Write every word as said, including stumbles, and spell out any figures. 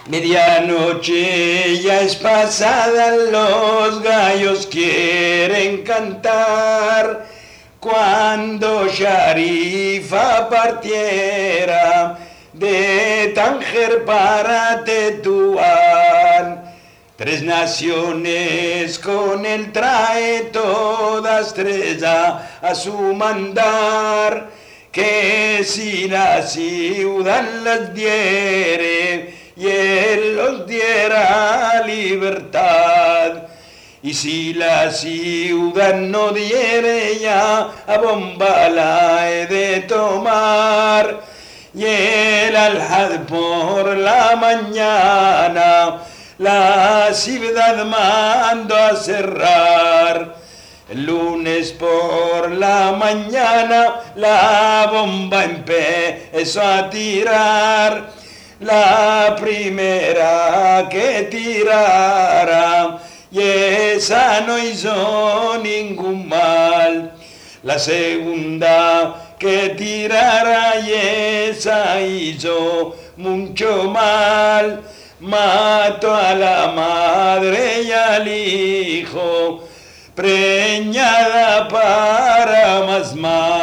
Medianoche ya es pasada, los gallos quieren cantar. Cuando Sharifa partiera de Tánger para Tetuán, tres naciones con él trae todas tres a, a su mandar, que si la ciudad las diere y él los diera libertad, y si la ciudad no diere ya a bomba la he de tomar, y el alhad por la mañana la ciudad mando a cerrar. El lunes por la mañana la bomba empezó a tirar, la primera que tirara y esa no hizo ningún mal, la segunda que tirara y esa hizo mucho mal, mató a la madre y al hijo, preñada para más mal.